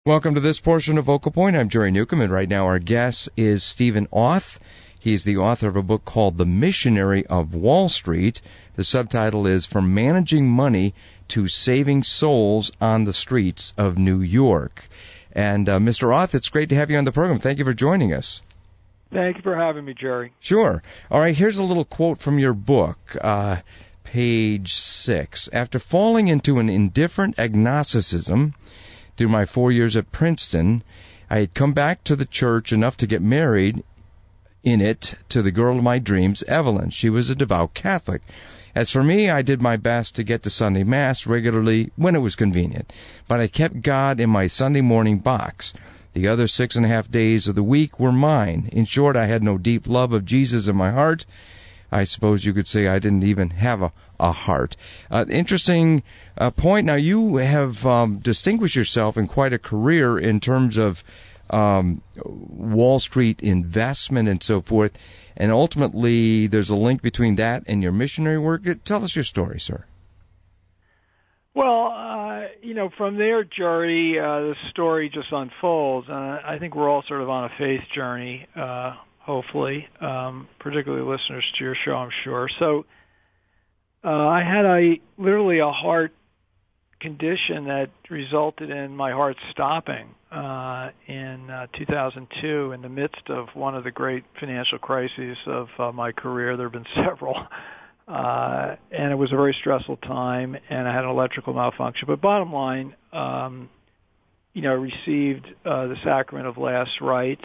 Welcome to this portion of Vocal Point. I'm Jerry Newcomb, and right now our guest is Stephen Auth. He's the author of a book called The Missionary of Wall Street. The subtitle is From Managing Money to Saving Souls on the Streets of New York. And Mr. Auth, it's great to have you on the program. Thank you for joining us. Thank you for having me, Jerry. Sure. All right, here's a little quote from your book, page 6. After falling into an indifferent agnosticism through my 4 years at Princeton, I had come back to the church enough to get married in it to the girl of my dreams, Evelyn. She was a devout Catholic. As for me, I did my best to get to Sunday Mass regularly when it was convenient, but I kept God in my Sunday morning box. The other 6.5 days of the week were mine. In short, I had no deep love of Jesus in my heart. I suppose you could say I didn't even have a heart. Interesting point. Now, you have distinguished yourself in quite a career in terms of Wall Street investment and so forth, and ultimately there's a link between that and your missionary work. Tell us your story, sir. Well, from there, Jerry, the story just unfolds. I think we're all sort of on a faith journey, hopefully, particularly listeners to your show, I'm sure. So I had literally a heart condition that resulted in my heart stopping in 2002 in the midst of one of the great financial crises of my career. There have been several. And it was a very stressful time, and I had an electrical malfunction. But bottom line, I received the sacrament of last rites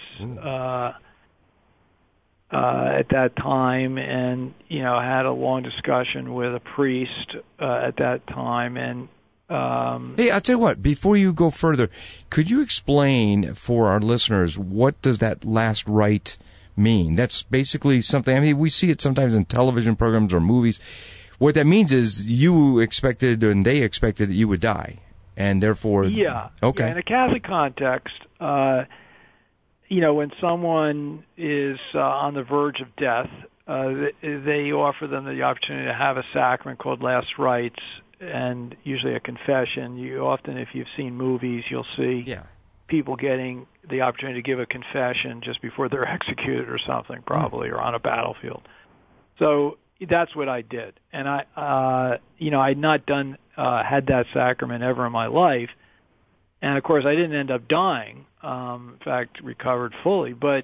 at that time, and I had a long discussion with a priest at that time. And hey, I'll tell you what. Before you go further, could you explain for our listeners what does that last rite mean? That's basically something, I mean, we see it sometimes in television programs or movies. What that means is you expected and they expected that you would die, and therefore... Yeah. Okay. Yeah, in a Catholic context, when someone is on the verge of death, they offer them the opportunity to have a sacrament called last rites, and usually a confession. You often, if you've seen movies, you'll see people getting the opportunity to give a confession just before they're executed or something, probably, or on a battlefield. So that's what I did. And I had not had that sacrament ever in my life. And of course, I didn't end up dying. In fact, recovered fully. But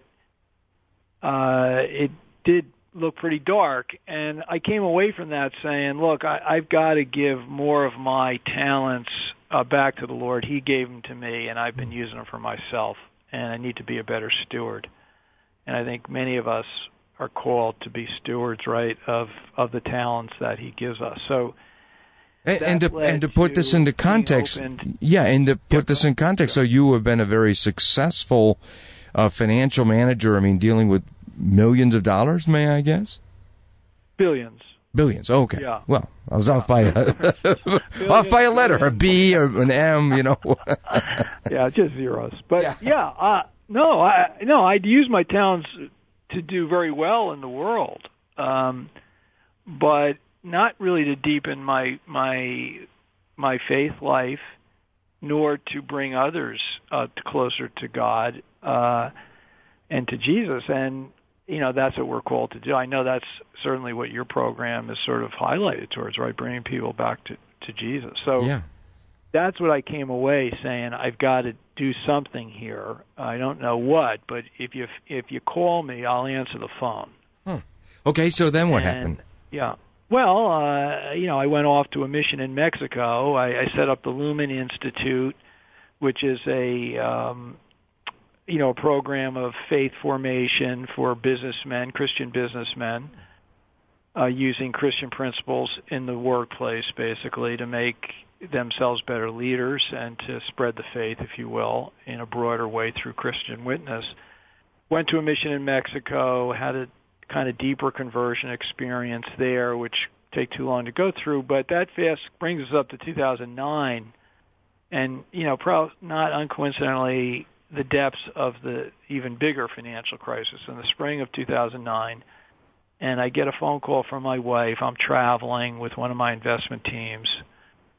it did look pretty dark. And I came away from that saying, look, I've got to give more of my talents back to the Lord. He gave them to me, and I've been using them for myself. And I need to be a better steward. And I think many of us are called to be stewards, right, of the talents that He gives us. So, and to put this into context, this in context, so you have been a very successful financial manager. I mean, dealing with millions of dollars, may I guess? Billions. Billions. Okay. Yeah. Well, I was off by a letter, a B or an M, Yeah, just zeros. But I'd use my talents to do very well in the world, but not really to deepen my faith life, nor to bring others closer to God and to Jesus. And that's what we're called to do. I know that's certainly what your program is sort of highlighted towards, right? Bringing people back to Jesus. So that's what I came away saying. I've got to do something here. I don't know what, but if you call me, I'll answer the phone. Okay, so then what happened? Yeah. Well, I went off to a mission in Mexico. I set up the Lumen Institute, which is a program of faith formation for businessmen, Christian businessmen, using Christian principles in the workplace, basically, to make themselves better leaders and to spread the faith, if you will, in a broader way through Christian witness. Went to a mission in Mexico, had a kind of deeper conversion experience there, which take too long to go through, but that fast brings us up to 2009, and, not uncoincidentally, the depths of the even bigger financial crisis in the spring of 2009. And I get a phone call from my wife. I'm traveling with one of my investment teams.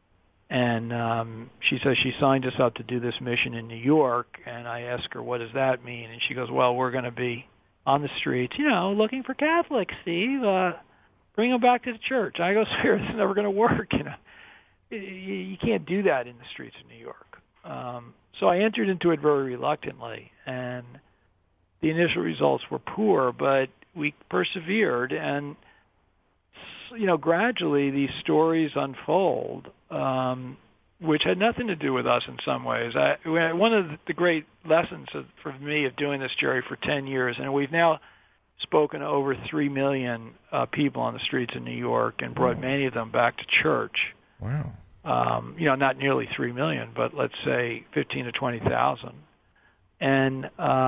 And she says she signed us up to do this mission in New York, and I asked her, what does that mean? And she goes, well, we're going to be on the streets, looking for Catholics, Steve. Bring them back to the church. I go, sir, it's never going to work. You can't do that in the streets of New York. So I entered into it very reluctantly, and the initial results were poor, but we persevered, and gradually these stories unfold, which had nothing to do with us in some ways. One of the great lessons for me of doing this, Jerry, for 10 years, and we've now spoken to over 3 million people on the streets of New York and brought many of them back to church. Wow. Not nearly 3 million, but let's say 15 to 20,000. And,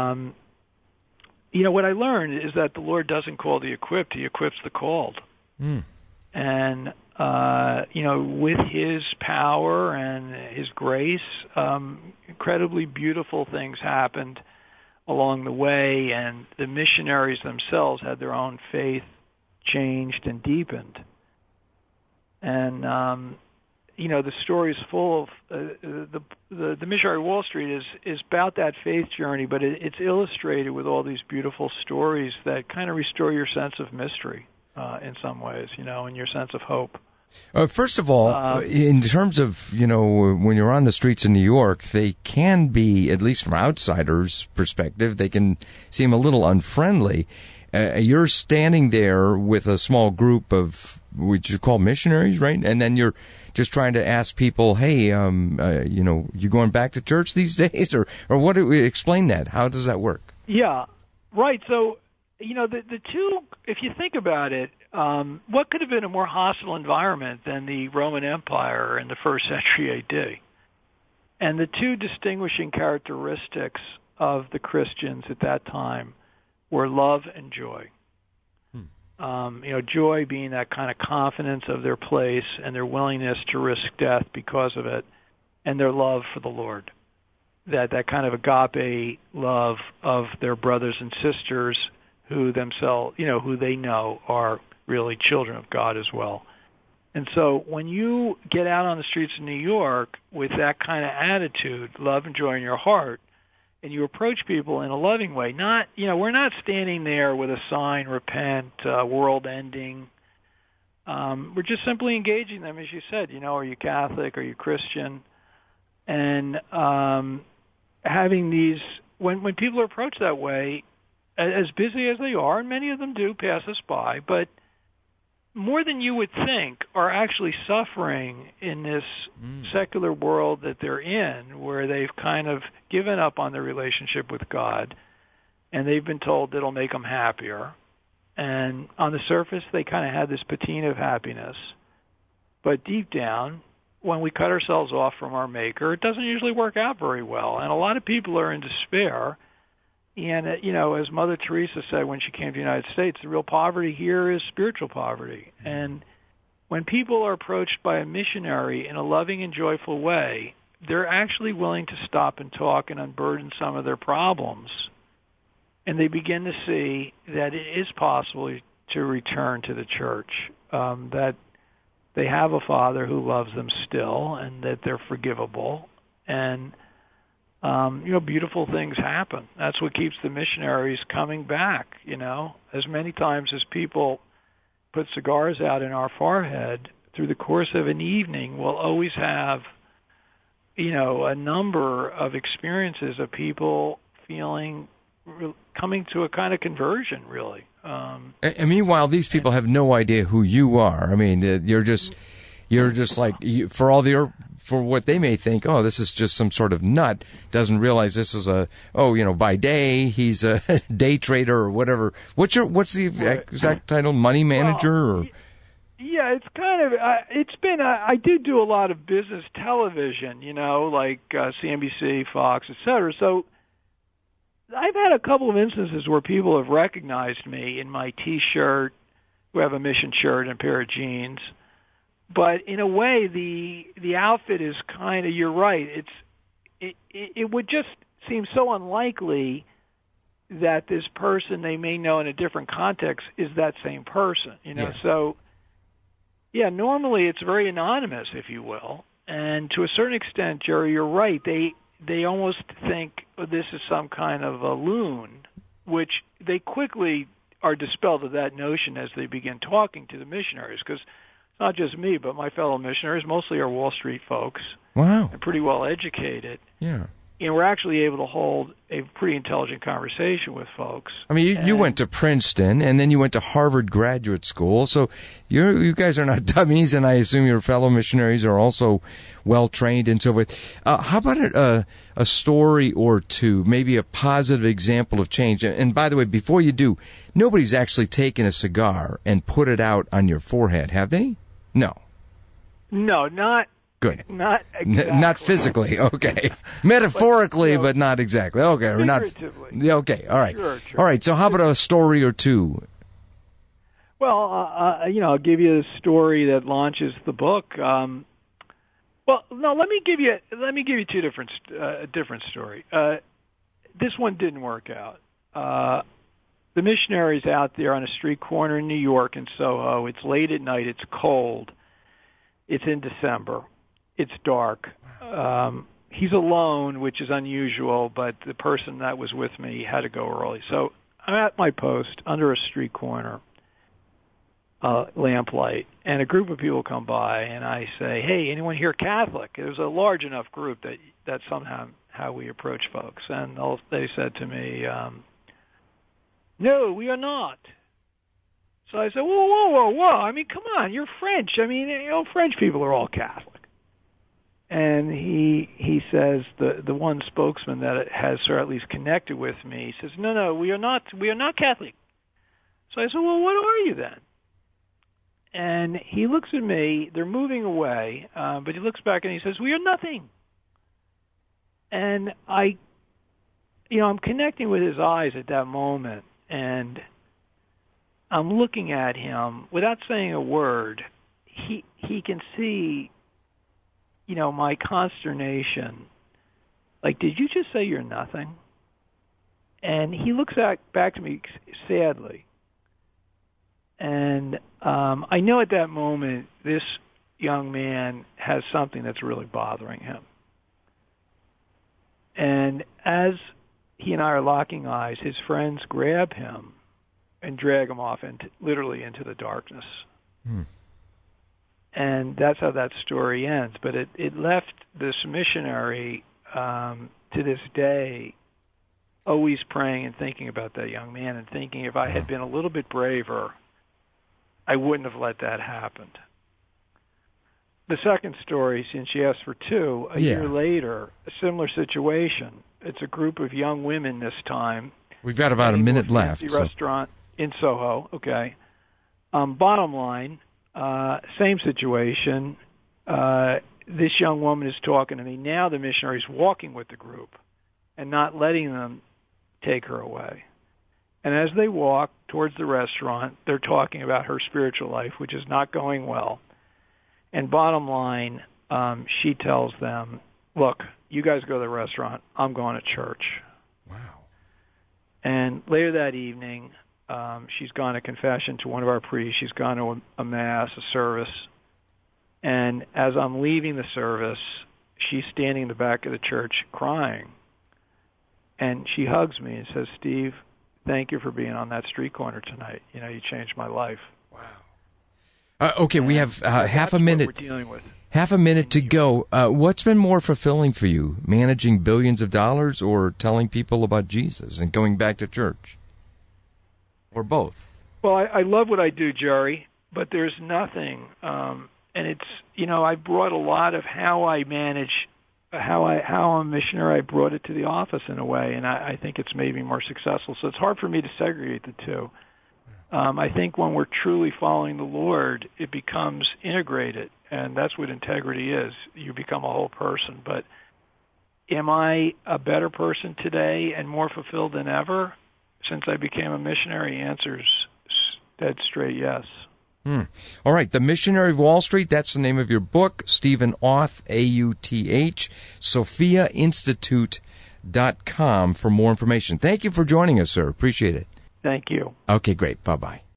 what I learned is that the Lord doesn't call the equipped, He equips the called. Mm. And, with His power and His grace, incredibly beautiful things happened along the way, and the missionaries themselves had their own faith changed and deepened. And, the story is full of the Missionary Wall Street is about that faith journey, but it's illustrated with all these beautiful stories that kind of restore your sense of mystery in some ways, and your sense of hope. First of all, in terms of, when you're on the streets in New York, they can be, at least from outsiders' perspective, they can seem a little unfriendly. You're standing there with a small group of, what you call missionaries, right? And then you're just trying to ask people, hey, you going back to church these days? Or what? Explain that. How does that work? Yeah, right. So, the two, if you think about it, what could have been a more hostile environment than the Roman Empire in the first century AD? And the two distinguishing characteristics of the Christians at that time were love and joy. Joy being that kind of confidence of their place and their willingness to risk death because of it, and their love for the Lord. That kind of agape love of their brothers and sisters who themselves, who they know are really children of God as well. And so when you get out on the streets of New York with that kind of attitude, love and joy in your heart, and you approach people in a loving way, we're not standing there with a sign, repent, world ending. We're just simply engaging them, as you said, are you Catholic, are you Christian? And having these, when people are approached that way, as busy as they are, and many of them do pass us by, but more than you would think are actually suffering in this secular world that they're in, where they've kind of given up on their relationship with God, and they've been told it'll make them happier. And on the surface, they kind of had this patina of happiness. But deep down, when we cut ourselves off from our Maker, it doesn't usually work out very well. And a lot of people are in despair. And, as Mother Teresa said when she came to the United States, the real poverty here is spiritual poverty. And when people are approached by a missionary in a loving and joyful way, they're actually willing to stop and talk and unburden some of their problems. And they begin to see that it is possible to return to the church, that they have a Father who loves them still, and that they're forgivable. And beautiful things happen. That's what keeps the missionaries coming back, As many times as people put cigars out in our forehead, through the course of an evening, we'll always have, a number of experiences of people coming to a kind of conversion, really. And meanwhile, these people have no idea who you are. I mean, you're just like, for what they may think, this is just some sort of nut, doesn't realize this is by day, he's a day trader or whatever. What's the exact title? Money manager? Or? Yeah, it's kind of, it's been, I do a lot of business television, like CNBC, Fox, et cetera. So I've had a couple of instances where people have recognized me in my T-shirt, who have a mission shirt and a pair of jeans. But in a way, the outfit is kind of, you're right, it would just seem so unlikely that this person they may know in a different context is that same person, Yeah. So, yeah, normally it's very anonymous, if you will. And to a certain extent, Jerry, you're right. They almost think this is some kind of a loon, which they quickly are dispelled of that notion as they begin talking to the missionaries, because it's not just me, but my fellow missionaries mostly are Wall Street folks. Wow. And pretty well educated. Yeah. And we're actually able to hold a pretty intelligent conversation with folks. I mean, you went to Princeton, and then you went to Harvard Graduate School, so you guys are not dummies, and I assume your fellow missionaries are also well-trained and so forth. How about a story or two, maybe a positive example of change? And by the way, before you do, nobody's actually taken a cigar and put it out on your forehead, have they? No. No, not... Good. Not exactly. Not physically, okay. Metaphorically, but not exactly. Okay, or not. Figuratively. Okay, all right. Sure. All right, so how about a story or two? Well, I'll give you a story that launches the book. Well, no, let me give you two different story. This one didn't work out. The missionary's out there on a street corner in New York in Soho. It's late at night. It's cold. It's in December. It's dark. He's alone, which is unusual, but the person that was with me had to go early. So I'm at my post under a street corner, lamplight, and a group of people come by, and I say, "Hey, anyone here Catholic?" It was a large enough group that somehow how we approach folks. And they said to me, "No, we are not." So I said, whoa. I mean, come on, you're French. I mean, French people are all Catholic. And he says, the one spokesman that has, or at least connected with me, says, no, we are not Catholic. So I said, well, what are you then? And he looks at me, they're moving away, but he looks back and he says, we are nothing. And I'm connecting with his eyes at that moment, and I'm looking at him without saying a word. He can see, my consternation. Like, did you just say you're nothing? And he looks back to me sadly. And I know at that moment this young man has something that's really bothering him. And as he and I are locking eyes, his friends grab him and drag him off literally into the darkness. And that's how that story ends. But it left this missionary to this day always praying and thinking about that young man and thinking if I had been a little bit braver, I wouldn't have let that happen. The second story, since you asked for two, a year later, a similar situation. It's a group of young women this time. We've got about a minute left. Restaurant in Soho, okay. Bottom line, same situation. This young woman is talking to me. Now the missionary's walking with the group and not letting them take her away. And as they walk towards the restaurant, they're talking about her spiritual life, which is not going well. And bottom line, she tells them, look, you guys go to the restaurant. I'm going to church. Wow. And later that evening, she's gone to confession to one of our priests. She's gone to a mass, a service. And as I'm leaving the service, she's standing in the back of the church crying. And she hugs me and says, Steve, thank you for being on that street corner tonight. You changed my life. Wow. Okay, we have half a minute. What we're dealing with. Half a minute to go. What's been more fulfilling for you, managing billions of dollars or telling people about Jesus and going back to church? Or both? Well, I love what I do, Jerry, but there's nothing. And it's, I brought a lot of how I manage, how I'm a missionary, I brought it to the office in a way, and I think it's made me more successful. So it's hard for me to segregate the two. I think when we're truly following the Lord, it becomes integrated, and that's what integrity is. You become a whole person. But am I a better person today and more fulfilled than ever since I became a missionary? Answer's dead straight yes. All right, The Missionary of Wall Street, that's the name of your book. Stephen Auth, A-U-T-H, SophiaInstitute.com for more information. Thank you for joining us, sir. Appreciate it. Thank you. Okay, great. Bye-bye.